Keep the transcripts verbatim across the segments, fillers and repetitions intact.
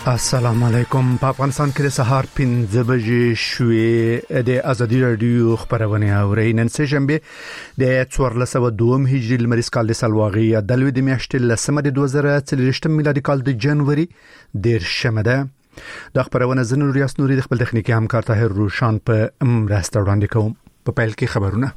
السلام علیکم. په افغانستان کې د سهار پنځه بجې شوې. د ازادي رادیو خبرونه اورئ. نن سه جنبه د څوارلس سوه دوه هجري لمریز کال د سلواغي د لوي د میاشتې لسمه د دوه زره څلوېښت میلادي کال د جنوري د شمه ده. د خبرونه زنور ریاست نوري د خپل تخنیکی همکار طاهر روشان په مرسته وړاندې کوم. په پیل کې خبرونه.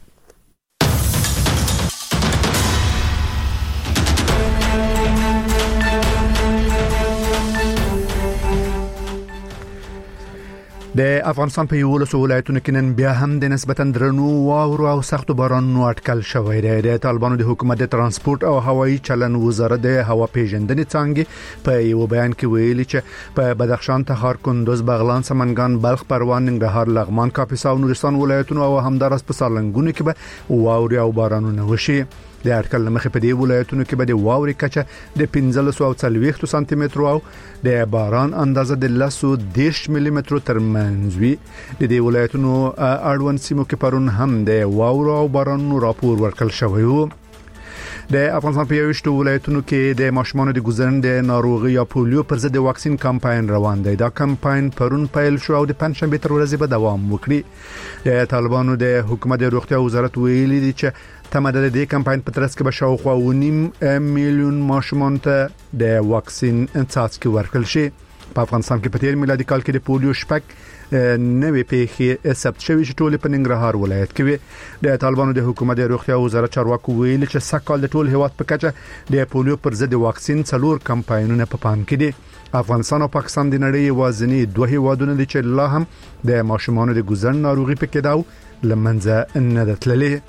د افغانستان په یو لسو ولایتونو کې نن بیا هم د نسبتاً درنو واورو او سختو بارانونو اټکل شوی دی. د طالبانو د حکومت د ترانسپورت او هوایي چلن وزارت د هوا پیژندنې څنګه په یو بیان کې ویلي چې په بدخشان، تخار، کندوز، بغلان، سمنګان، بلخ، پروان، ننګرهار، لغمان، کاپیسا او نورستان ولایتونو او همدارس په سالنګونو کې به واوري او بارانونه وشي. د اټکل مخې په دې ولایتونو کې به د واوري کچه د پنځلس او څلوېښت سانتي متر او د باران اندازه د لسو دیش ملي متر تر منځ وي. د دې ولایتونو اړوند سیمو کې پرون هم د واورو او بارانونو راپور ورکړل شوی و. د افغانستان په یوشتو ولایتونو کې د ماشومانو د ګزرن د ناروغي یا پولیو پر ضد د واکسین کمپاین روان دی. دا کمپاین پرون پیل شو او د پنځشنبه تر ورځې به دوام وکړي. د طالبانو د حکومت د روغتیا وزارت ویلي دی چې تمه ده د کمپاین په ترڅ کې به شاوخوا ونیم میلیون ماشومان ته د واکسین څاڅکي ورکړل شي. په افغانستان کې په تیر میلادي کال کې د پولیو شپږ نوې پیښې ثبت شوې چې ټول په ننګرهار ولایت کې وي. د طالبانو د حکومت د روغتیا وزارت چارواکو ویلي چې سږکال د ټول هیواد په کچه د پولیو پر ضد واکسین څلور کمپاینونه په پام کې دي. افغانستان او پاکستان د نړۍ یوازینی دوه هیوادونه دي چې لا هم د ماشومانو د ګزرن ناروغي په کې داو لمنځه نه دتللې.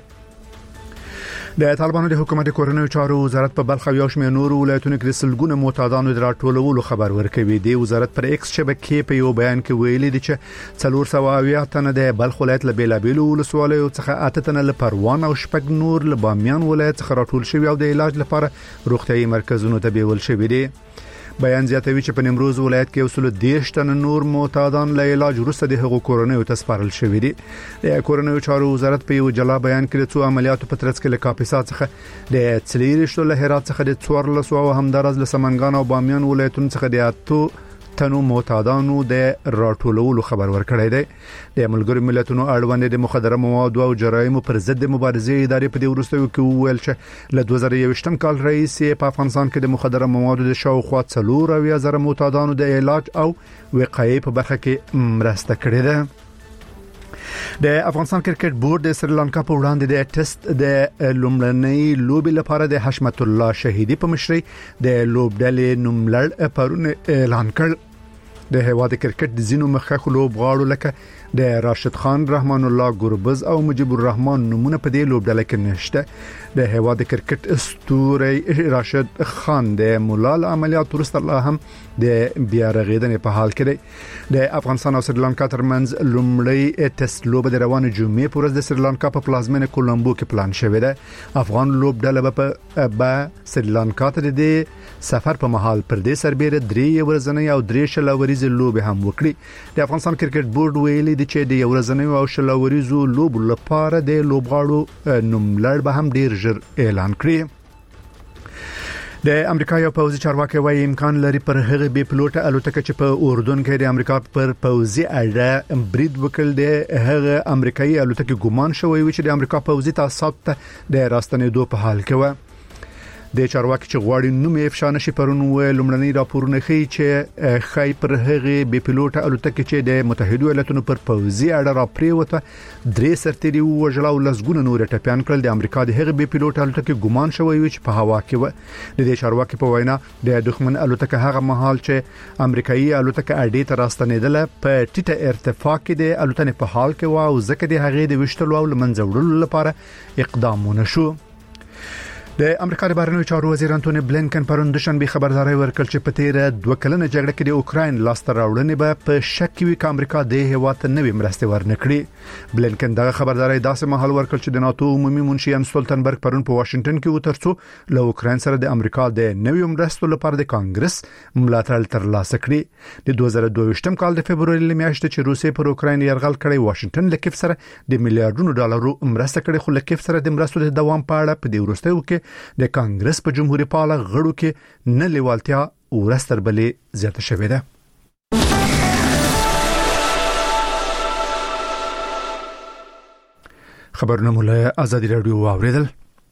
د طالبانو د حکومت کورنیو چارو وزارت په بلخ او یو شمېر نورو ولایتونو کې د سلګونه معتادانو د راټولولو خبر ورکوي. د وزارت پر ایکس شبکې په یو بیان کې ویلي دي چې څلور سوه اویا تنه د بلخ ولایت له بیلابیلو ولسوالیو څخه اته تنه له پروان او شپږ نور له بامیان ولایت څخه راټول شوي او د علاج لپاره روغتيایي مرکزونو ته بیول شوي دي. بیان زیاتوي چې په نیمروز ولایت کې اصول دیش تن نور معتادان له علاج وروسته د هغو کورونیو ته سپارل شوی دي. د کورنیو چارو وزارت په یو جلا بیان کې څو عملیاتو په ترڅ کې له کاپیسا څخه د څلېرشتو له هرات څخه د څوارلس او همدارز له سمنګان او بامیان ولایتونو څخه د اتو تنو معتادانو د راټولولو خبر ورکړی دی. د ملګرو ملتونو اړوند د مخدره موادو او جرایمو پر ضد مبارزې ادارې په دې وروستیو کې وویل چې له دوه زره یوویشتم کال راهیسې په افغانستان کې د مخدره موادو د شاوخوا څلور اویا زره معتادانو د علاج او وقایې په برخه کې مرسته کړې ده. د افغانستان کرکټ بورډ د سریلانکا په وړاندې د ټیسټ د لومړنۍ لوبې لپاره د حشمت الله شهیدی په مشرۍ د لوبډلې نوملړ پرون اعلان کړ. د هواد کرکټ د زینو مخکخ لوبغاړو لکه د راشد خان، رحمان الله ګربز او مجيب الرحمن نمونه په دې لوبډله کې نشته. د هواد کرکټ اسطوره راشد خان د مولال عملیات وروسته الله هم د بیا رغیدنې په حال کې دی. د افغانستان او سریلانکا ترمنځ لومړی ټیسټ لوبه د روانه جمعې پر ورځ د سریلانکا په پلازمینه کولمبو کې پلان شوې ده. افغان لوبډله په به سریلانکا ته د سفر په محل پر دې سربېره درې ورځنۍ او درې شلوريز لوبه هم وکړي. د افغانستان کرکټ بورډ ویلي دی چې د ورځنۍ او شلوريزو لوبو لپاره د لوبغاړو نوملړ به هم ډیر ژر اعلان کړي. د امریکا یو پوځي چارواکي وايي امکان لري پر هغه بي پلوټه الوتکه چې په اردن کې د امریکا پر پوځي اډه برید وکړ د هغه امریکایي الوتکه ګومان شوی و چې د امریکا پوځي تاسیسات ته د راستنېدو په حال کې و. د چارواکي چې غواړي نوم یې افشا نشي پرون و لومړنی راپورونه ښیي چې خای پر هغه بي پلوټه الوتکه چې د متحده ایالاتونو پر پوځي اډه را پریوته درې سرتيري وژل او لسګونه نور ټپيان کړل. د امریکا د هغه بي پلوټه الوتکه ګومان شوی و چې په هوا کې و. د دې چارواکي په وینا د دښمن الوتکه هغه مهال چې امریکایي الوتکه اډې ته راستنېدله په ټیټه ارتفاع کې د الوتنې په حال کې و او ځکه د هغې د وشتلو او لمنځه وړلو لپاره اقدامونه شو. د امریکا د بهرنیو چارو وزیر انټونی بلینکن پرون د شنبه خبرداري ورکړ چې په تیر دوه کلنه جګړه کې د اوکراین لاسته راوړنې به په شک وي چې امریکا د هیواد ته نوې مرستې ورنکړي. بلینکن دغه خبرداري داسې مهال ورکړ چې د ناتو عمومي منشي ان ستولتنبرګ پرون په واشنگټن کې وترڅو له اوکراین سره د امریکا د نوې مرستو لپاره د کانګرس ملاتړ ترلاسه کړي. د دوه زره دوه ویشتم کال د فبرवरी میاشتې چې روسیې پر اوکراین یرغل کړی واشنگټن له کیف سره د میلیارډونو ډالرو مرسته کړې خو له کیف سره د مرستو د دوام په اړه په دې وروستیو کې د کانګرس په جمهوریت پاله غړو کې نه لیوالتیا ورستر بلې زیاته شوې ده. خبرونه مولا آزادی رادیو اوریدل.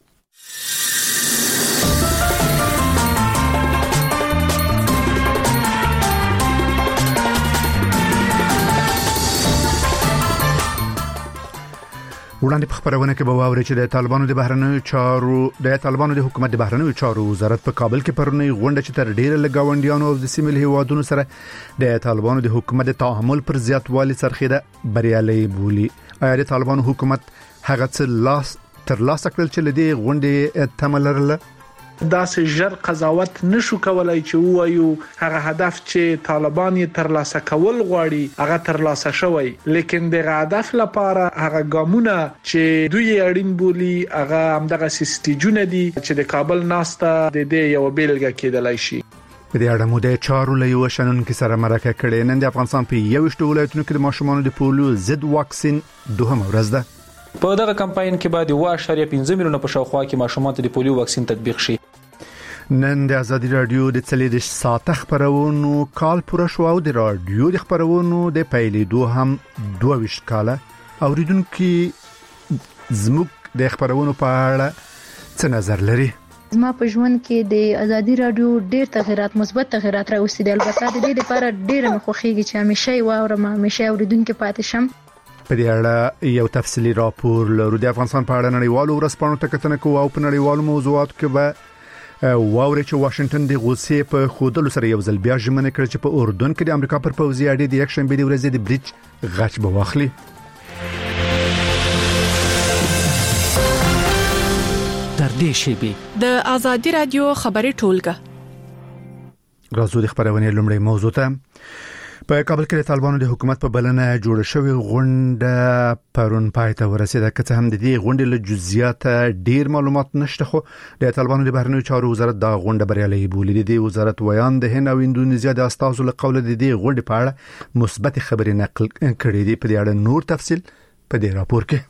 وړاندې په خبرونه کې به واوري چې د طالبانو د بهرنیو چارو د طالبانو د حکومت د بهرنیو چارو وزارت په کابل کې پرونی غونډه چې تر ډیره لګاونډیانو او د سیمې هیوادونو سره د طالبانو د حکومت د تعامل پر زیاتوالي سرخیده بریالي بولی. آیا د طالبانو حکومت هغه څه لاس تر لاس کړل چې لدی غونډې تملرله؟ دا سه ژر قضاوت نشو کولای چې وایو هغه هدف چې طالبان یې تر لاسه کول غواړي هغه تر لاسه شوی، لیکن د هدف لپاره هغه ګامونه چې دوی اړین بولی هغه همدغه سیستیجونه دي چې د کابل ناسته د دې یو بیلګه کېدلای شي. په دې اړه مو د چارو له یو شنن کې سره مرکه کړې. نن د افغانستان په یو شته ولایتونو کې د ماشومانو د پولیو ضد واکسین دوهم ورځ ده. په دغه کمپاین کې بعد یو اشاریه پنځه میلیونه په شاوخوا کې ماشومان ته د پولیو واکسین تطبیق شي. نن د آزادی رادیو د څلور ساعت خبرونو کال پوره شو او د رادیو د خبرونو د پیلېدو هم دوه ویشت کاله. اوریدونکو زموږ د خبرونو په اړه څه نظر لري؟ زما په ژوند کې د آزادی رادیو ډېر تغیرات مثبت تغیرات راوستي دي. البته د دې لپاره ډېر مخوخیږي چې همیشه واورم همیشه اوریدونکو پاتې شم. په دې اړه یو تفصیلی راپور لرو. د افغانستان په اړه نړیوالو ورځپاڼو ته کتنه کوو او په نړیوالو موضوعاتو کې به واوري چې واشنگټن د غوسې په خودلو سره یو ځل بیا ژمنه کړې چې په اردن کې د امریکا پر پوځي اډې د یک شنبه د ورځې د بریج غچ به واخلي. تر دې شیبې د آزادی رادیو خبري ټولګه راځو د خبرونه لومړی موضوع ته. په کابل کې د طالبانو د حکومت په بلنه جوړ شوې غونډه پرون پای ته ورسېده. که څه هم د دې غونډې له جزئیات ډیر معلومات نشته، خو د طالبانو د بهرنیو چارو وزارت دا غونډه بریالي بولي. د دې وزارت ویان د هند او اندونیزیا د استازو له قوله د دې غونډې په اړه مثبت خبرې نقل کړې دي. په دې اړه نور تفصيل په دې راپور کې.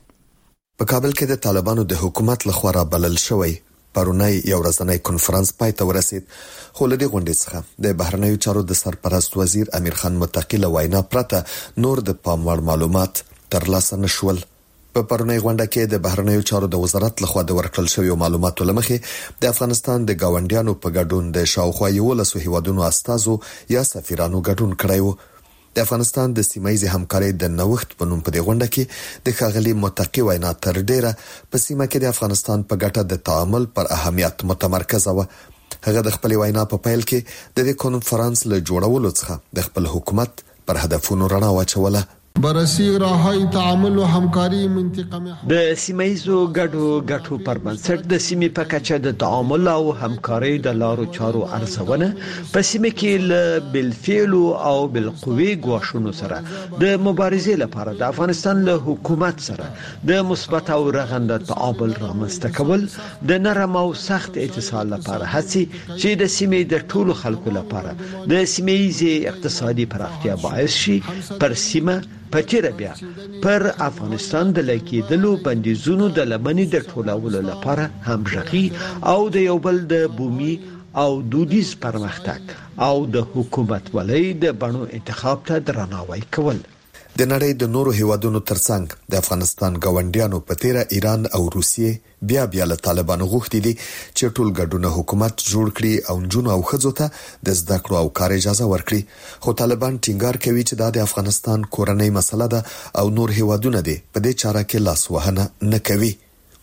په کابل کې د طالبانو د حکومت لخوا را بلل شوی پرونی یو ورځنی کنفرانس پای ته ورسید، خو له دې غونډې څخه د بهرنیو چارو د سرپرست وزیر امیر خان متقی له وینا پرته نور د پام وړ معلومات ترلاسه نشول. په پرونی غونډه کې د بهرنیو چارو د وزارت لخوا د ورکړل شوی معلوماتو لمخې د افغانستان د گاونډیانو په ګډون د شاوخوا یو لسو هیوادونو استازو یا سفیرانو ګډون کړی و. د افغانستان د سیمایي همکارۍ د نوښت په نوم په دې غونډه کې د ښاغلي متقی وینا تر ډیره په سیمه کې د افغانستان په ګټه د تعامل پر اهمیت متمرکز و. هغه د خپل وینا په پیل کې د دې کنفرانس له جوړولو څخه د خپل حکومت پر هدفونو رڼا واچوله. برسي راهي تعامل او همکاري منطقه د سیمایزو ګډو ګټو پر بنسټ د سیمې په کچه د تعامل او همکاري د لارو چارو ارزونه په سیمه کې ل بالفعل او بالقوي غواړو سره د مبارزې لپاره د افغانستان له حکومت سره د مثبت او رغنده تعامل رامنځته کول د نرم او سخت اتصال لپاره هڅې چې د سیمې د ټولو خلکو لپاره د سیمایي اقتصادي پراختیا باعث شي پر سیمه پچیر بیا پر افغانستان د لکېدلو بندیزونو د لمنې د ټولولو لپاره همغږي او د یو بل د بومي او دودیز پرمختګ او د حکومت ولې د بڼو انتخاب ته درناوی کول. د نړۍ د نورو هیوادونو ترڅنګ د افغانستان گاونډیانو په تیره ایران او روسیې بیا بیا له طالبانو غوښتي دي چې ټول ګډونه حکومت جوړ کړي او جنونو او خځو ته د زده کړو او کار اجازه ورکړي. خو طالبان ټینګار کوي چې دا د افغانستان کورنۍ مسله ده او نور هیوادونه دي په دې چاره کې لاس وهنه نه کوي.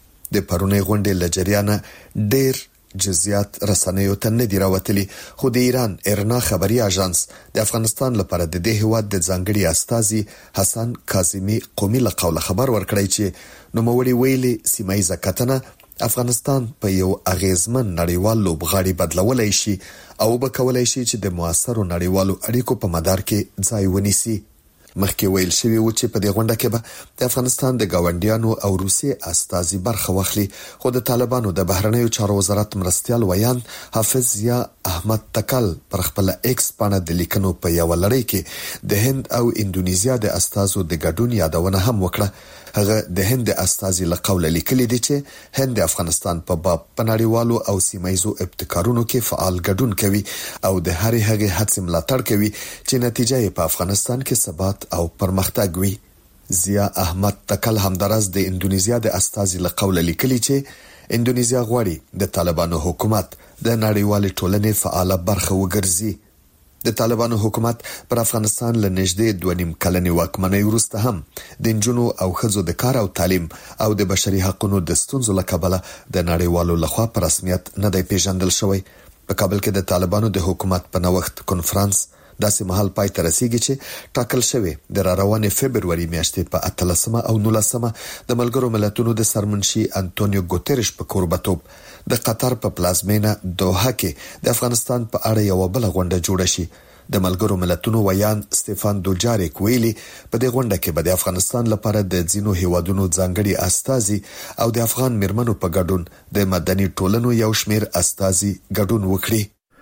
د پرونی غونډې لجریانه ډېر جزئیات رسنیو ته نه دی راوتلي، خو د ایران ارنا خبري اژانس د افغانستان لپاره د دې هیواد د ځانګړي استازي حسن کاظمی قومي له قوله خبر ورکړی چې نوموړي ویلي سیمایي زکاتنه افغانستان په یو اغیزمن نړیوال لوبغاړي بدلولای شي او به کولای شي چې د موثرو نړیوالو اړیکو په مدار کې ځای ونیسي. مخکې ویل شوی و چې په دې غونډه کې به د افغانستان د گاونډیانو او روسیې استازي برخه واخلي، خو د طالبانو د بهرنیو چارو وزارت مرستيال ویان حافظ ضیا احمد تکل پر خپل ایکس باندې د لیکنو په یو لړۍ کې د هند او اندونیزیا د استازو د ګډون یادونه هم وکړه. هغه د هند استازي لقول لیکلي دي چې هند افغانستان په باب پناړیوالو او سیمایزو ابتکارونو کې فعال ګډون کوي او د هرې هغې هڅې ملاتړ کوي چې نتیجه یې په افغانستان کې ثبات او پرمختګ وي. ضیا احمد تکل همدارس د اندونیزیا د استازي لقول لیکلي چې اندونیزیا غواړي د طالبانو حکومت د نړیوالې ټولنې فعال برخه وګرځي. د طالبانو حکومت پر افغانستان له نږدې دوه نیم کلنې واکمنۍ وروسته هم د نجونو او ښځو د کار او تعلیم او د بشري حقوقو د ستونزو له کبله د نړیوالو لخوا په رسمیت نه دی پیژندل شوی. په کابل کې د طالبانو د حکومت په نوښت کنفرانس داسې مهال پای ته رسیږي چې ټاکل شوی د را روانې فبرवरी میاشتې په اتلسمه او نولسمه د ملګرو ملتونو د سرمنشي انټونیو ګوتریش په کوربتوب د قطر په پلازمینه دوحه کې د افغانستان په اړه یو بل غونډه جوړه شي. د ملګرو ملتونو ویان سټيفان دوجاریک ویلي په دې غونډه کې به د افغانستان لپاره د ځینو هیوادونو ځانګړي استازي او د افغان مرمنو په ګډون د مدني ټولنو یو شمېر استازي ګډون وکړي.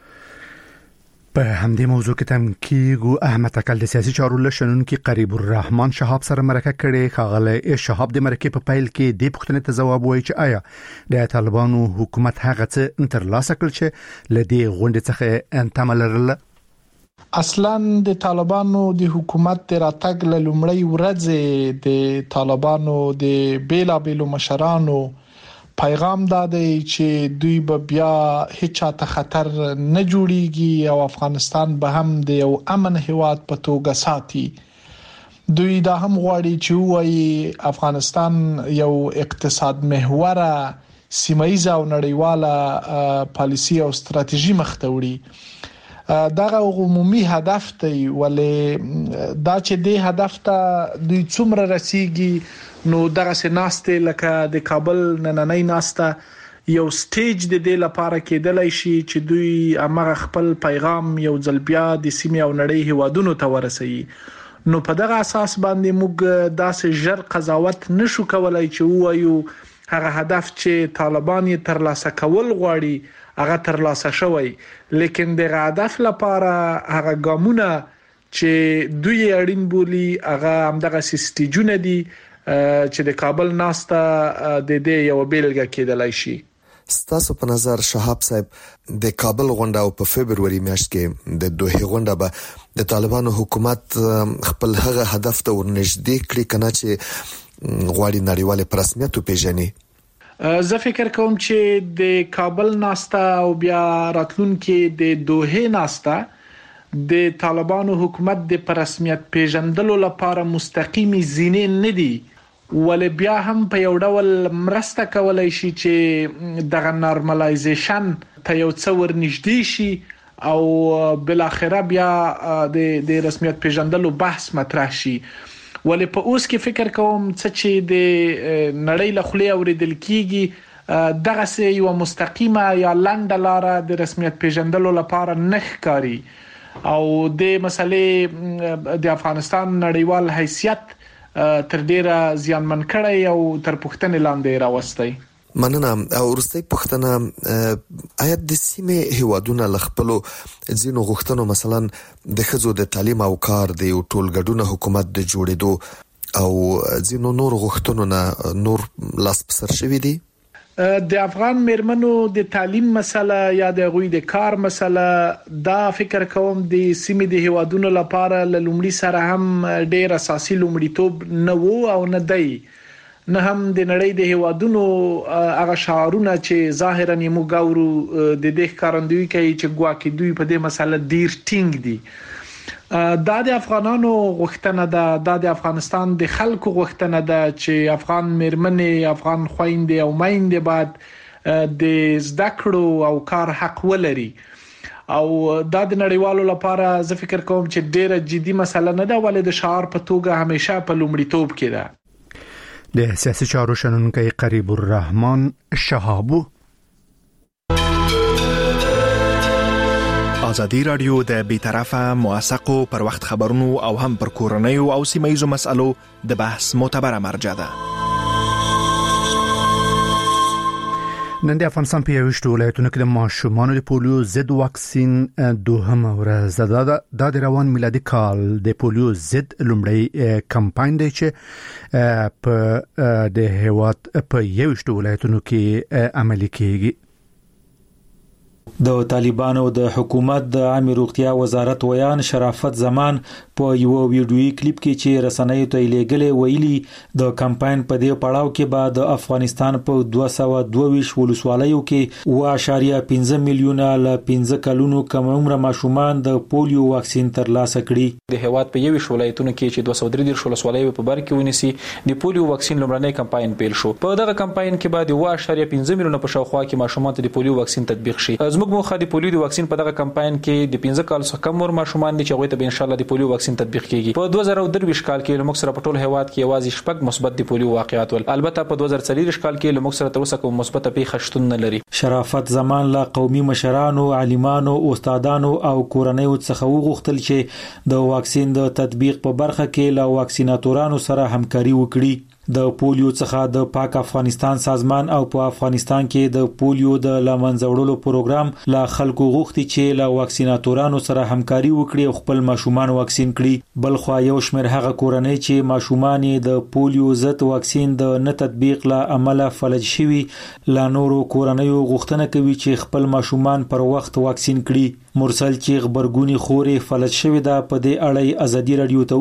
په همدې موضوع کې تم کیګو احمد تکل د سیاسي چارو لشنونکو قریب الرحمن شهاب سره مرکه کړي. خاغله شهاب د مرکه په پیل کې د پښتنې ته جواب وایي چې آیا د طالبانو حکومت هغه څه انترلاسه کړ چې لدی غونډې څخه انتمل لرله. اصلا د طالبانو د حکومت د راتګ له لومړۍ ورځې د طالبانو د بیلا بیلو مشرانو پیغام دادی چې دوی به بیا هیڅ ته خطر نه جوړیږي او افغانستان به هم د یو امن هیواد په توګه ساتي. دوی دا هم غواړي چې وایي افغانستان یو اقتصاد محوره سیمایي او نړیواله پالیسی او ستراتیژي مخته وړي. دغه عمومي هدف دی ولې دا چې د هدف ته دوی څومره رسیږي نو دغه سناسته لکه د کابل نننۍ ناسته یو سټیج د دې لپاره کېدلای شي چې دوی امر خپل پیغام یو ځل بیا د سیمې او نړۍ هیوادونو ته ورسوي. نو په دغه اساس باندې موږ داسې ژر قضاوت نشو کولای چې وایو هغه هدف چې طالبان یې ترلاسه کول غواړي هغه ترلاسه شوی، لیکن د هدف لپاره هغه ګامونه چې دوی اړین بولی هغه همدغه سټیجونه دي چې د کابل ناسته د دې یو بیلګه کېدلای شي. ستاسو په نظر شهاب صاحب د کابل غونډه او په فبرवरी میاشت کې د دوه غونډه به د طالبانو حکومت خپل هغه هدف ته ورنږدې کړی کنه چې غواړي نړیواله په رسمیت پیژني؟ زه فکر کوم چې د کابل ناسته او بیا راتلونکي د دوه ناسته د طالبانو حکومت د پر رسمیت پیژندلو لپاره مستقیمي زینې نه دي، ولې بیا هم په یو ډول مرسته کولای شي چې دغه نارملایزیشن ته یو څو ورنږدې شي او بل اخره بیا د د رسمیت پیژندلو بحث مطرح شي. ولې په اوس کې فکر کوم چې د نړۍ له خلې اوریدل کیږي دغه سه یو مستقیمه یا لاندې لار د رسمیت پیژندلو لپاره نه ښکاري او د مسلې د افغانستان نړیوال حیثیت تر ډیره زیانمن کړی او تر پښتنې لاندې راوستي. مننه. او ورستۍ پښتنه آیا د سیمې هیوادونو لخپلو ځینو غوښتنو مثلا د ښځو د تعلیم او کار د یو ټولګډونه حکومت د جوړېدو او ځینو نور غوښتنو نه نور لاس په سر شوي دي؟ د افغان مرمنو د تعلیم مسله یا د غوی د کار مسله دا فکر کوم د سیمې د هیوادونو لپاره لومړی سره هم ډېر اساسي لومړیتوب نه وو او نه دی، نه هم د نړۍ د هیوادونو هغه شعارونه چې ظاهرا یې موږ ګورو د دې ښکارندوی کوي چې ګواکې دوی په دې مسله ډیر ټینګ دي. دا د افغانانو غوښتنه ده، دا د افغانستان د خلکو غوښتنه ده چې افغان مرمنې، افغان خويندې او میندې باید د زده کړو او کار حق ولري او دا د نړیوالو لپاره زه فکر کوم چې ډیره جدي مسله نه ده ولې د شعار په توګه همیشه په لومړیتوب کې ده. د سیاسي چارو شنونکي قریب الرحمن شهاب. ازادي رادیو د بیطرفه موثقو پر وخت خبرونو او هم پر کورنیو او سیمایي مسالو د بحث معتبره مرجع ده. نن د افغانستان په یوشت ولایتونو کې د ماشومانو د پولیو ضد واکسین دوهمه ورځ ده د روان میلادي کال د پولیو ضد لومړی کمپاین دی چې په د هیواد په یوشت ولایتونو کې عملي کیږي. د طالبانو د حکومت د عامه روغتیا وزارت ویان شرافت زمان په یو ویډیوي کلیپ کې چې رسنیو ته لیږلې ویلي د کمپاین په دې پړاو کې بعد د افغانستان په دوه سوه دوه ویشت ولسوالیو کې اووه اعشاریه پنځه میلیونه ل پنځه کلونو کم عمر ماشومان د پولیو واکسین ترلاسه کړي. د هیواد په یوشت ولایتونو کې چې دوه سوه درې دېرش ولسوالیو په بر کې ونیسي د پولیو واکسین لومړنی کمپاین پیل شو. په دغه کمپاین کې بعد اووه اعشاریه پنځه میلیونه په شاوخوا کې ماشومان ته د پولیو واکسین تطبیق شي. زموږ موخه د پولیو د واکسین په دغه کمپاین کې د پنځه کال څخه کم عمر ماشومان دي چې هغوی ته به ان شاء الله د پولیو واکسین تطبیق کیږي. په دوه زره درویشت کال کې لمک سره په ټول هیواد کې یوازې شپږ مثبت د پولیو واقعات ول. البته په دوه زره څلور کال کې لمک سره تر اوسه کوم مثبت پیښه شتون نه لري. شرافت زمان لا قومي مشرانو، عالمانو، استادانو او کورنیو څخه وغوښتل چې د واکسین د تطبیق په برخه کې لا واکسیناتورانو سره همکاري وکړي. د پولیو څخه د پاک افغانستان سازمان او په افغانستان کې د پولیو د لمنځوړلو پروګرام لا خلکو غوښتي چې لا واکسیناتورانو سره همکاري وکړي او خپل ماشومان واکسین کړي. بل خو یو شمېر هغه کورنۍ چې ماشومان د پولیو ضد واکسین د نه تطبیق لا عمله فلج شوي لا نورو کورنیو غوښتنه کوي چې خپل ماشومان پر وخت واکسین کړي. مرسل چې خبرګونی خورې فلج شوی دا په دې اړه ازادي رادیو ته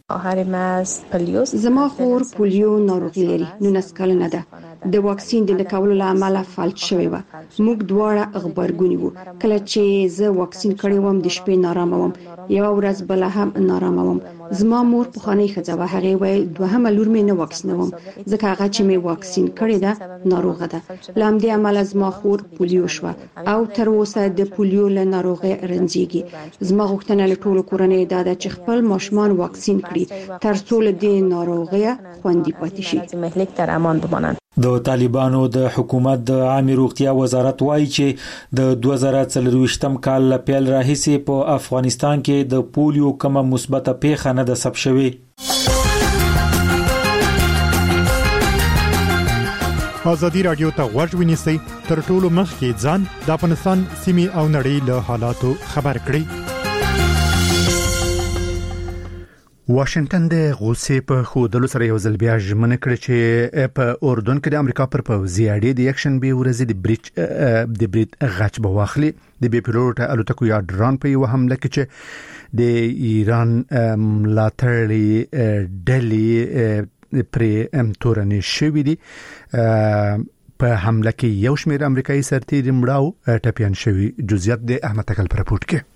ویل زما خور پولیو ناروغي لري نو نسکل نه ده د واکسین د نکولو لامل فلج شوی و. موږ دواړه خبرګونی وو. کله چې زه واکسین کړی وم د شپې نارامه وم، یو ورځ بل هم نارامه وم. زما مور په خانه ښځه و، هغه وای دوهمه لور مې نه واکسینوم ځکه هغه چې مې واکسین کړی ده ناروغه ده. لام دې عمل زما خور پولیو شو او تر اوسه د پولیو له ناروغي رنځيږي. زما غوښتنه له ټولو کورنۍ دا ده چې خپل ماشومان واکسین کړي تر څو له دې ناروغي خوندي پاتې شي. د طالبانو د حکومت د عامه روغتیا وزارت وایي چې د دوه زره څلرویشتم کال له پیل راهیسې په افغانستان کې د پولیو کومه مثبته پیښه نه ده ثبت شوې. ازادي رادیو ته غوږ ونیسئ تر ټولو مخکې ځان د افغانستان سیمې او نړۍ له حالاتو خبر کړئ. واشنگټن د غوسې په خودلو سره یو ځل بیا ژمنه کړې چې په اردن کې د امریکا پر پوځي اډې د یکشنبه ورځې د بریټ د بریټ غچ به واخلي. د بي پيلوټ الوتکو یا ډرون په یو حمله کې چې د ایران ملاتړي ډلې پر تورنې شوې دي په حمله کې یو شمېر امریکایي سرتیري مړاو ټپيان شوي. جزئیات د احمد تکل پر رپورت کې.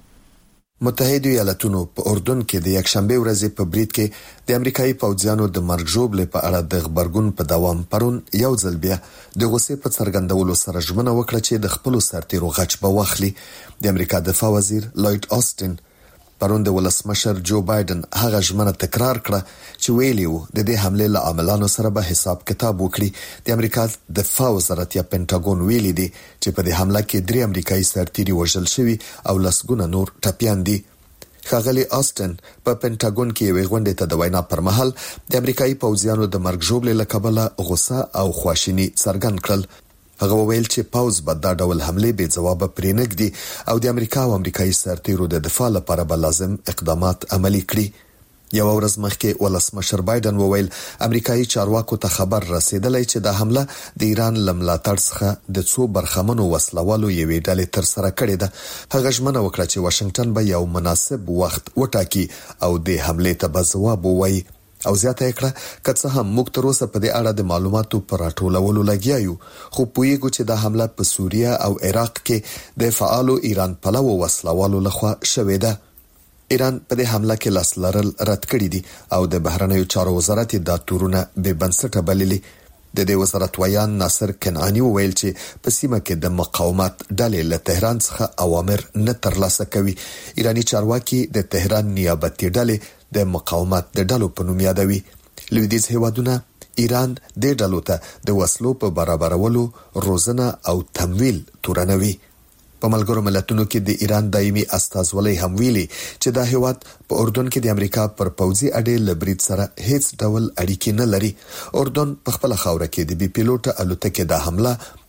متحده ایالاتونو په اردن کې د یکشنبه ورځې په بریټ کې د امریکایي پوځیانو د مرګ ژوبلې په اړه د خبرګون په دوام پرون یو ځل بیا د غوسې په څرګندولو سره ژمنه وکړه چې د خپل سرتیرو غچ به واخلي. د امریکا دفاع وزیر لوید آستن پرون د ولسمشر جو بایدن هغه ژمنه تکرار کړه چې ویلی وو د دې حمله له عاملانو سره به حساب کتاب وکړي. د امریکا دفاع وزارت یا پینټاګون ویلي دی چې په دې حمله کې درې امریکایي سرتیري وژل شوي او لسګونه نور ټپيان دي. ښاغلي آستن په پینټاګون کې یو غونډه ته د وینا پر مهال د امریکایي پوځیانو د مرګ ژوبلې له کبله غوسه او خواشینی څرګند کړل. هغه ویل چې پاوز به دا ډول حمله به جواب پرېنګدي او د امریکا او امریکایي سرتیرو د دفاع لپاره به لازم اقدامات عملي کړي. یو ورځ مخکې ولسمشر بایدن وویل امریکایي چارواکو ته خبر رسیدلی چې د حمله د ایران لملاتړ څخه د څو برخمنو وسلوالو یوې ډلې تر سره کړې ده. هغه ژمنه وکړه چې واشنگټن به یو مناسب وخت وټاکي او د حمله ته به ځواب ووایي. او زیاته کړه که څه هم موږ تر اوسه په دې اړه د معلوماتو پر راټولولو لګیا یو، خو پوهیږو چې د حمله په سوریه او عراق کې د فعالو ایران پلوو وسلوالو لخوا شوې ده. ایران په دې حمله کې لاس لرل رد کړی دي او د بهرنیو چارو وزارت دا تورونه به بنسټه بللي. د دې وزارت ویان ناصر کنعانی ویل چې په سیمه کې د مقاومت ډلې له تهران څخه اوامر نه ترلاسه کوي. ایرانی چارواکي د تهران نیابتي ډلې د مقاومت د ډلو په نوم یادوي. لویدیځ هیوادونه ایران د ډلو ته د وسلو په برابرولو روزنه او تمویل تورنوي. په ملګرو ملتونو کې د ایران دایمي استازولۍ هم ویلي چې دا هیواد په اردن کې د امریکا پر پوځي اډې له بریټ سره هیڅ ډول اړیکې نه لري. اردن په خپل خاوره کې د بي پيلوټ الوتکې د حمله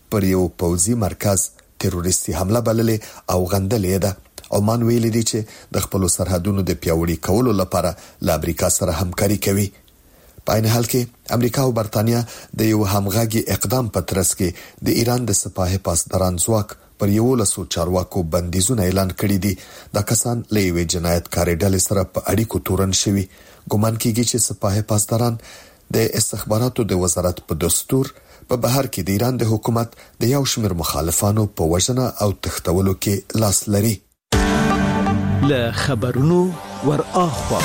پر یو پوځي مرکز تروریستي حمله بللې او غندلې ده. عمان ویل دي چې د خپل سرحدونو د پیاوړي کولو لپاره له امریکا سره همکاري کوي. په عین حال کې امریکا او برتانیا د یو همغږي اقدام په ترڅ کې د ایران د سپاه پاسداران ځواک پر یو لسو چارواکو بندیزونه اعلان کړي دي. دا کسان له یوې جنایتکارۍ ډلې سره په اړیکو تورن شوي. ګومان کیږي چې سپاه پاسداران د استخباراتو د وزارت په دستور په بهر کې د ایران د حکومت د یو شمېر مخالفانو په وژنه او تښتولو کې لاس لري. له خبرونو ور اخوا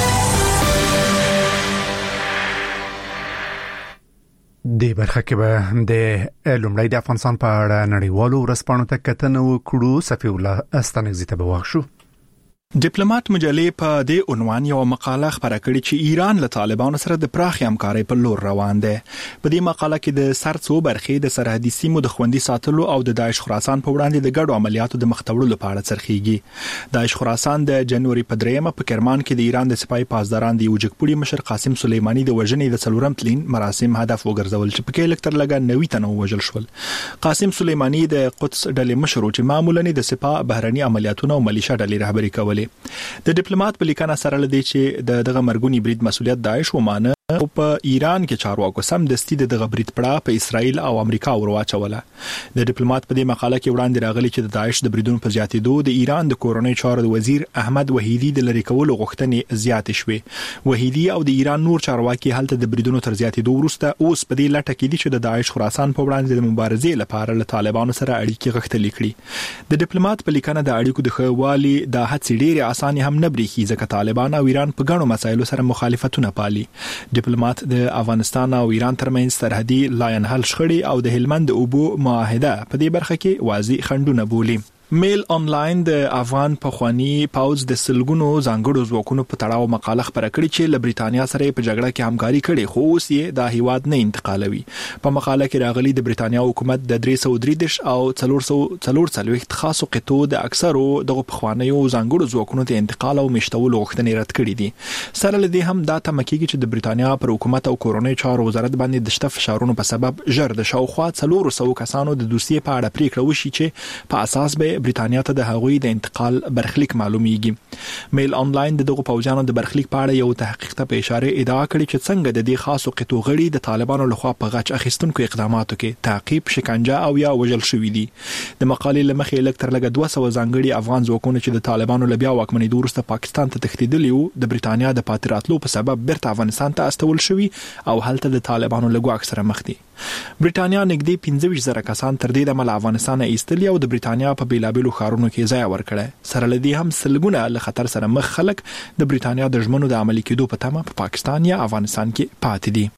د برخه کې به د لومړی د افغانستان په اړه نړیوالو ورځپاڼو ته کتنه وکړو. صفی الله استانګزی ته بوښو. ډیپلوماټ مجلې په دې عنوان یو مقاله خبره کړې چې ایران له طالبانو سره د پراخي همکارۍ په لور روان دی. په دې مقاله کې د سرڅو برخې د سرحدي سیمو د خوندي ساتلو او د داعش خراسان په وړاندې د ګډو عملیاتو د مخ تړلو لپاره څرخيږي. داعش خراسان د جنوري په دریمه په کرمان کې د ایران د سپای پاسداران د وجګپوړي مشر قاسم سلیمانی د وژنې د څلورم تلین مراسم هدف وګرځول چې په کې لکتر لګا نوي تنو وژل شول. قاسم سلیمانی د قدس ډلې مشر چې معمولا د سپاه بهرني عملیاتونو او ملیشیا ډلې رهبری کولې. د ډیپلوماټ په لیکنه سره لدی چې د دغه مرګونی برید مسولیت داعش ومانه او په ایران کې چارواکو سم دستي د دغه برید پړه په اسرائیل او امریکا ورواچوله. د ډیپلوماټ په دې مقاله کې وړاندې راغلي چې د داعش د بریدونو په زیاتېدو د ایران د کورونی چارو د وزیر احمد وحیدی د لری کولو غوښتنې زیاتې شوې. وحیدی او د ایران نور چارواکي هلته د بریدونو تر زیاتېدو وروسته اوس په دې لټه کې دي چې د داعش خراسان په وړاندې د مبارزې لپاره له طالبانو سره اړیکې غښتلې کړي. د ډیپلوماټ په لیکنه د اړیکو د خوالي د هڅې ډېرې اسانه هم نه بریخي ځکه طالبان او ایران په ګڼو مسایلو سره مخالفتونه پالي. ډیپلوماټ د افغانستان او ایران ترمنځ سرحدي لاین حل شخړې او د هلمند اوبو معاهده په دې برخه کې واضح خنډونه بولي. میل انلاین د افغان پخوانی پاوز د سلګونو ځانګړو ځواکونو په تړاو مقاله خبره کړې چې له بریتانیا سره په جګړه کې همکاري کړې خو اوس یې د هیواد نه انتقالوي. په مقاله کې راغلي د بریتانیا حکومت د درې سوه درې دېرش او څلور سوه څلور څلوېښت خاصو قطو د اکثرو دغه پخوانیو ځانګړو ځواکونو ته انتقال او میشتولو غوښتنې رد کړې دي. سره له دې هم دا تمه کېږي چې د بریتانیا پر حکومت او کورونی چارو وزارت باندې د شته فشارونو په سبب ژر د شاوخوا څلور سوه کسانو د دوسیې په اړه پریکړه وشي چې په اساس به بریتانیا ته د هغوی د انتقال برخلیک معلومیږي. میل انلاین د دغه پوجانو د برخلیک په اړه یو تحقیق ته په اشاره ادعا کړې چې څنګه د دې خاصو قطو غړي د طالبانو لخوا په غچ اخیستونکو اقداماتو کې تعقیب، شکنجه او یا وژل شوي دي. د مقالې لمخې لکتر لګ دوه سوه ځانګړي افغان ځواکونه چې د طالبانو له بیا واکمنۍ وروسته پاکستان ته تښتېدلي وو د بریتانیا د پاتې راتلو په سبب بیرته افغانستان ته استول شوي او هلته د طالبانو له ګواښ سره مخ دي. بریتانیا نږدې پنځه ویشت زره کسان تر دې دمه له افغانستان ایستلي او د بریتانیا په بیلابیلو ښارونو کې ځای ورکړی. سره له دې هم سلګونه له خطر سره مخ خلک د بریتانیا د ژمنو د عملي کېدو په تمه په پا پاکستان یا افغانستان کې پاتې دي.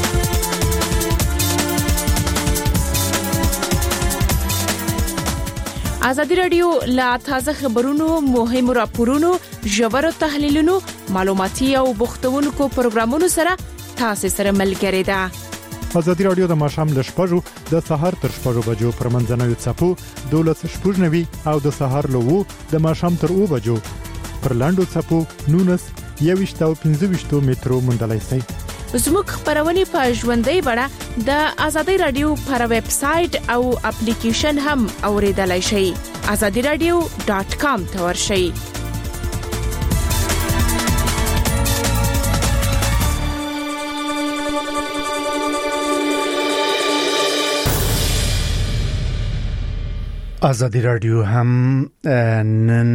ازادي رادیو لا تازه خبرونو، مهمو راپورونو، ژورو تحلیلونو، معلوماتي او بوختونکو پروګرامونو سره تاسو سره ملګری ده. ازادي رادیو د ماښام ل شپږو د سهار تر شپږو بجو پر منځنوي څپو دولس شپږ نوي او د سهار له وو د ماښام تر اوو بجو پر لاندو څپو نونس یويشت او پنځه ویشت مترو مندلای سي. زموږ خبرونه په ژوندۍ بڼه د ازادي رادیو پر ویب سټ او اپلیکیشن هم اوریدلای شئ. azadi radio dot com ته ورشئ. ازادي رادیو هم نن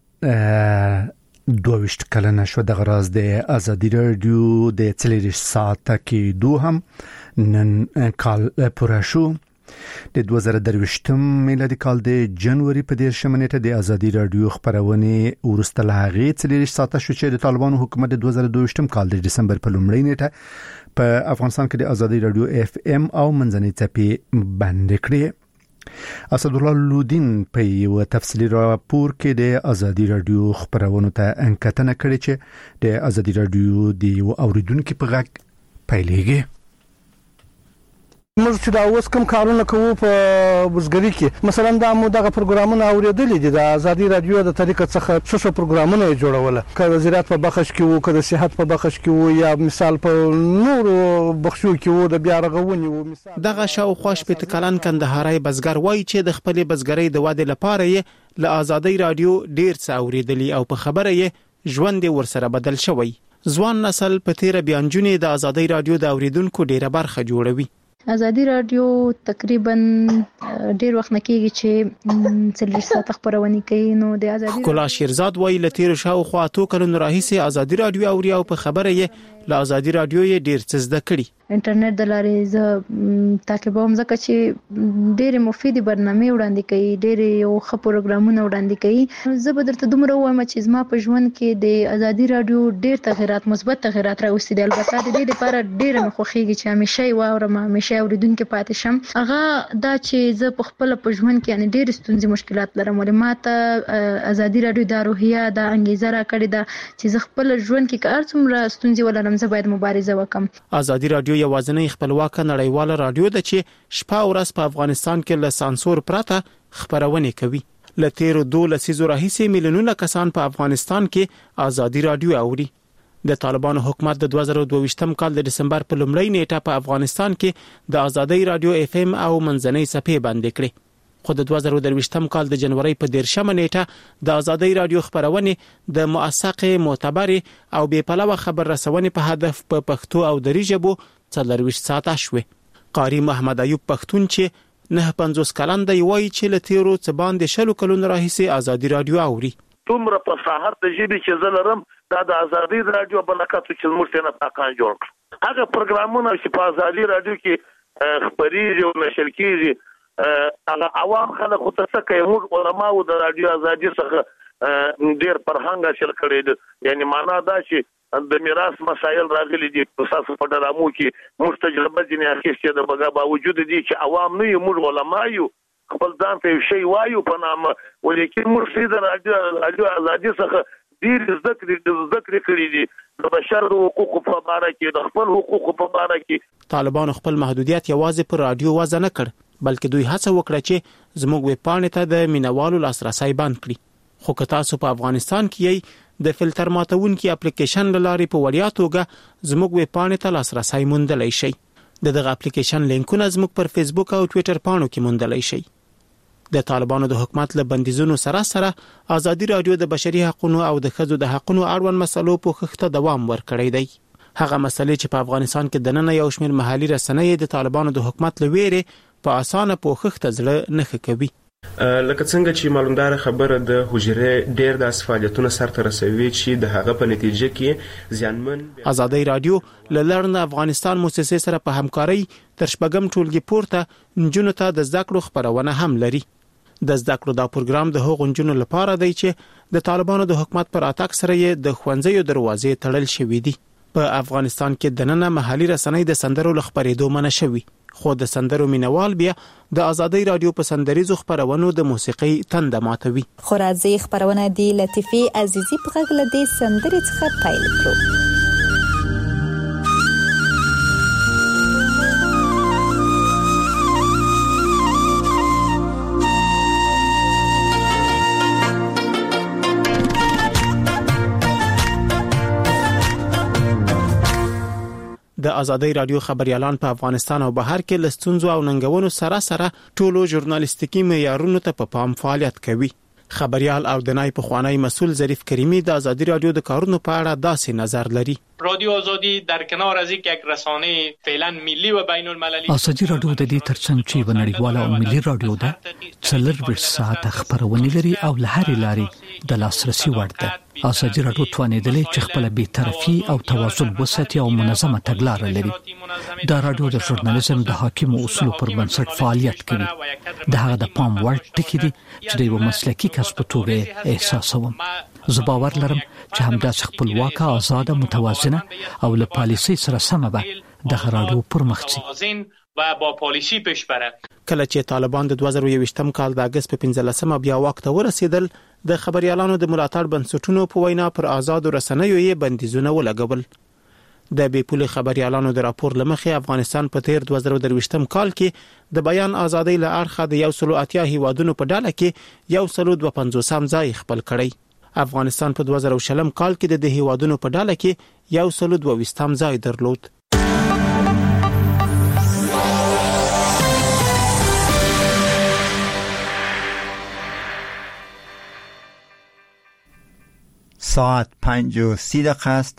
دوه کلنه شو د غراز د ازادي رادیو د څلور ساعته کې دوه هم نن کال پوره شو. د دوه زره درویشتم میلادي کال د جنوري په دیرشمه نیټه د ازادي رادیو خبرونه ورسته لاغې څلور ساعته شو چې د طالبانو حکومت د دوه زره دوه کال د دسمبر په لومړۍ نیټه په افغانستان کې د ازادي رادیو اف ام او منځنۍ څپې بند کړې. اسد الله لودین په یو تفصیلی راپور کې د ازادي رادیو خبرونه ته انکتنه کړې چې د ازادي رادیو د اوریدونکو په غږ پیلېږي. موږ چې دا اوس کوم کارونه کوو په بزګري کې مثلا دا مو دغه پروګرامونه اوریدلې دي د ازادي رادیو د طریقې څخه څه څه پروګرامونه جوړول کله وزارت په بخښ کې وو کله صحت په بخښ کې وو یا مثال په نورو بخښو کې وو د بیا رغونې وو مثال دغه شاوخوا شپږ کلن کندهاري بزګر وایي چې د خپل بزګرۍ د واده لپاره یې له ازادي رادیو ډیر څه اوریدلی او په خبره یې ژوند ورسره بدل شوی ځوان نسل په تیر بیانجونې د ازادي رادیو د اوریدونکو ډیره برخه جوړوي ازادي رادیو تقریبا ډیر وخت نکېږي چې څلور ساعت خبرونه کوي نو د ازادي کولا شیرزاد وایي لتیر شاو خو اتو کلونو راهیسه ازادي رادیو اوري او په خبره یې له ازادي رادیو یې ډیر څه زده کړي انټرنیټ د لارې ز تعقیبوم ځکه چې ډېر مفیدی برنامه وړاندې کوي ډېر یو ښه پروګرامونه وړاندې کوي زه به درته دومره وایم چې زما په ژوند کې د ازادي رادیو ډېر تغیرات مثبت تغیرات راوستي دي البته د دې لپاره ډېر مخوخیږي چې همیشه یې واورم همیشه اوریدونکو پاتې شم هغه دا چې زه په خپل په ژوند کې یعنی ډېر ستونزې مشکلات لرم ولې ماته ازادي رادیو د روحیه د انګیزه را کړې ده چې زه خپل ژوند کې کار څومره ستونزې ولرم زه باید مبارزه وکم ازادي رادیو یوازینی خپلواک نړیواله رادیو ده چې شپه او ورځ په افغانستان کې له سانسور پرته خبرونه کوي لته رو دوه لسیزو راهیسې میلیونونه کسان په افغانستان کې ازادي رادیو اوري د طالبانو حکومت د دوه زره دوه ویشتم کال د دسمبر په لومړۍ نیټه په افغانستان کې د ازادي رادیو اف ام او منځنۍ صفحې باندې کړې خو د دوه زره درویشتم کال د جنوري په دیرشمه نیټه د ازادي رادیو خبرونه د موثقه معتبر او بې پلوه خبر رسونې په هدف په پښتو او دری ژبو څلرويشت ساعته شوه قاری محمد ایوب پښتون چې نه پنځوس کلن دی وایي چې لتیرو څه باندې شلو کلونو راهیسې ازادي رادیو اوري تومره په ساحت د ژبې چې زلرم دا د ازادي رادیو بلکاتو چې موږ نه پاکان جوړ کړ هغه پروګرامونه چې په ازادي رادیو کې خبري او نشر کیږي هغه عوام خلک ته څه کوي موږ علماء د رادیو ازادي څخه ډیر فرهنګ حاصل کړی دي یعنی معنا دا چې د میراث مسایل راغلي دي په اساس په ډرامو کې موږ تجربه دي نه اخیستې د بغا باوجود دي چې عوام نه یو موږ علماء یو خپل ځان ته شی وایو په نامه ولیکن موږ د رادیو ازادي څخه ډیر ذکر ذکر کړی دي د بشر حقوقو په اړه کې د خپل حقوقو په اړه کې طالبان خپل محدودیت یوازې پر رادیو وزن نه کړ بلکې دوی هڅه وکړه چې زموږ ویب پاڼې ته د مینوالو لاسرسي بند کړي خو که تاسو په افغانستان کې د فلټر ماتونکي اپلیکیشن لاري په وړیا توګه زموږ ویب پاڼې ته لاسرسي موندلای شئ د دغه اپلیکیشن لینکونه زموږ پر فیسبوک او ټوئیټر پاڼو کې موندلای شئ د طالبانو د حکومت له بندیزونو سره سره ازادي رادیو د بشري حقوقو او د ښځو د حقوقو اړوند مسلو په خښته دوام ورکړی دی هغه مسلې چې په افغانستان کې د نن یو شمېر محلي رسنۍ د طالبانو د حکومت لويره په اسانه په خښته ځړه نه کوي لکه څنګه چې معلومدار خبره د حجره ډیر د اسفالیتونو سره رسوي چې د هغه په نتیجه کې ځانمن ازادي رادیو لړن افغانستان مؤسسې سره په همکاري تر شپږم ټولګي پورته نجونو ته د زده کړو خبرونه هم لري د زده کړو دا پروګرام د هغو نجونو لپاره دی چې د طالبانو د حکومت پر اتاک سره یې د خوندزیو دروازې تړل شوې دي په افغانستان کې د نن محلي رسنۍ د سندرو لخبرېدو منع شوی خو د سندرو مینوال بیا د ازادي رادیو په سندریزو خبرونو د موسیقي تند ماتوي خو راځي خبرونه دی لطیفي عزیزي په غږ له دې سندرې څخه پیل کړو د ازادي رادیو خبريالان په افغانستان او بهر کې لستونزو او ننګونو سره سره ټولو ژورنالیستیکي معیارونو ته په پام فعالیت کوي خبريال او د نای په خوانی مسول ظریف کریمی د ازادي رادیو د کارونو په اړه داسې نظر لري رادیو آزادی در کنار از اینکه یک رسانه فعلا ملی و بین المللی ازادي رادیو د دې ترڅنګ چې ونړیواله او ملي رادیو ده څلور ساعت خبرونه لري او لهري لاري د لاسرسي وړ ده ازادي رادیو توانیدلې چې خپل بې طرفي او توازن وساتي او منظمه تګلارې لري دا رادیو د ژورنالیزم د حاکم اصول پر بنسټ فعالیت کوي د هغه د پام وړ ټکی دي چې د یو مسلکي کس په توګه احساسوم زه باور لرم چې همداسې خپلواک آزاد متوازنه او له پالیسي سره سم به د رادیو پرمختګ و با پالیسی پیش بره کله چې طالبان د دوه زره یوویشتم کال د اگست په پنځلسمه بیا وخت ورسېدل د خبريالانو د ملاتړ بنسټونو په وینا پر آزاد رسنیو یې بندیزونه ولګول د بیپول خبريالانو د راپور لمخې افغانستان په تیر دوه زره درویشتم کال کې د بیان ازادۍ له اړخه د یو سلو اتیا هیوادونو په ډله کې یو سلو دوه پنځوسم ځای خپل کړی. افغانستان په دوه زره شلم کال کې د هیوادونو په ډله کې یو سلو دوه ویشتم ځای درلود. ساعت پنج و سی دقیقه است.